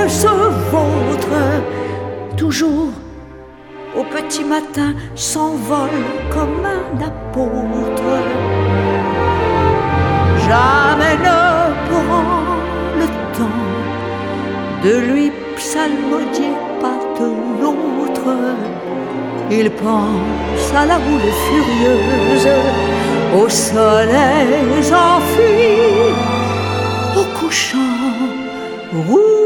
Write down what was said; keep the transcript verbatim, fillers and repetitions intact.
elle se vautre. Toujours au petit matin s'envole comme un apôtre. Jamais ne prend le temps de lui psalmodier pas de l'autre. Il pense à la boule furieuse, au soleil enfui, au couchant rouge.